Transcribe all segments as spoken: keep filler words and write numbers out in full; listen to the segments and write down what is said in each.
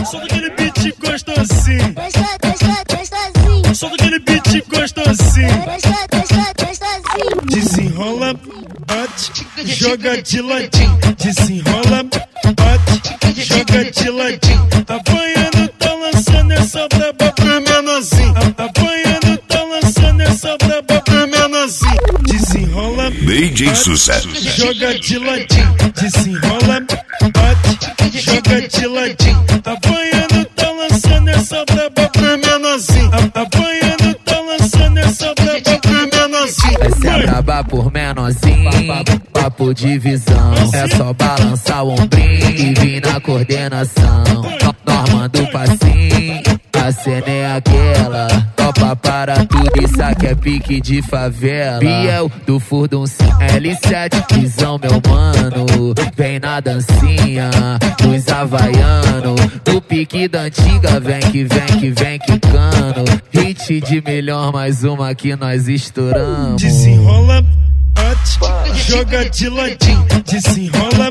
Solta aquele beat gostosinho. Gostosinho, gostosinho. Solta aquele beat gostosinho. Gostosinho. Desenrola, bate, joga de ladinho. Desenrola, bate, joga de ladinho. Apanhando, tá lançando essa braba pro menorzinho. Apanhando, tá lançando essa braba pro menorzinho. Desenrola, D J Sucesso. Joga de ladinho. Desenrola, bate, joga de ladinho. Apanhando, tá lançando essa braba pro menorzinho. Apanhando, tá lançando essa braba pro menorzinho. Essa é braba por menorzinho, papo de visão. É só balançar o ombrinho e vir na coordenação. Normando o passinho, a cena é aquela. Topa para tudo, isso aqui é pique de favela. Biel do Furdun L sete, visão meu mano. Vem na dancinha, dos havaiano. Do pique da antiga, vem que vem que vem quicando. Hit de melhor, mais uma que nós estouramos. Desenrola, bate, joga de ladinho. Desenrola,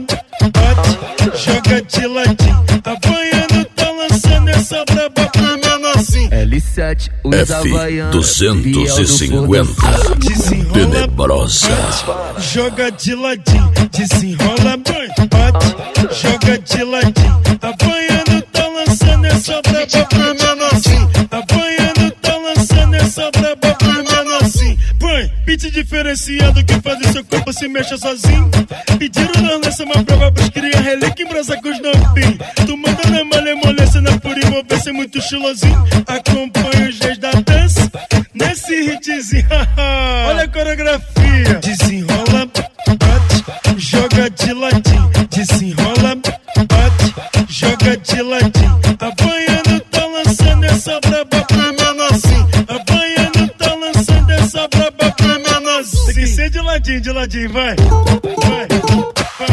bate, joga de ladinho. Apanhando, tá lançando essa braba pro menorzinho. L sete, os F havaianos. duzentos e cinquenta. Desenrola, Tenebrosa. bate, joga de ladinho. Desenrola, bate, joga de ladinho. Apanhando, tá lançando essa braba pro menorzinho. Apanhando, tá lançando essa braba pro menorzinho. Põe, beat diferenciado que faz o seu corpo se mexa sozinho. Pediram na lança uma prova pros cria relíquia em brasa com os novinhos. Tu manda na malemolência, na pura envolvência, muito estilosinho. Acompanha os dias da dança nesse hitzinho. Olha a coreografia. Desenrola, bate, joga de ladinho. Desenrola, bate, joga de ladinho. Apanhando, tá lançando essa braba pro menorzinho. Apanhando, tá lançando essa braba pro menorzinho. Tem que ser de ladinho, de ladinho, vai. Vai, vai.